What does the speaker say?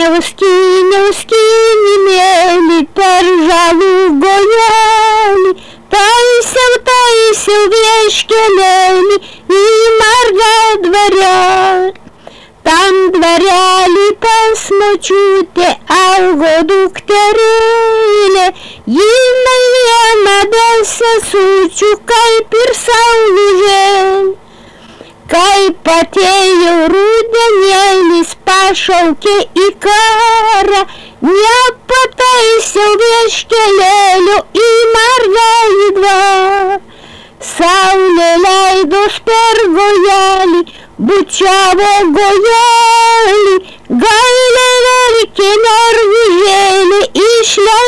Neuski nemėly per žalų gojelį, taisiau vieškelėlį į margą dvarelį. Tam dvarelį pas močiutę augo dukterėlė, jinai viena be sesučių kaip ir saulužėlė. Kaip atėjo rudenėlis, pašaukė į karą, nepataisiau vieškelėlio į margąjį dvarą. Saulė leidos per gojelį, bučiavo gojelį, gailiai verkė mergužėlė, išleido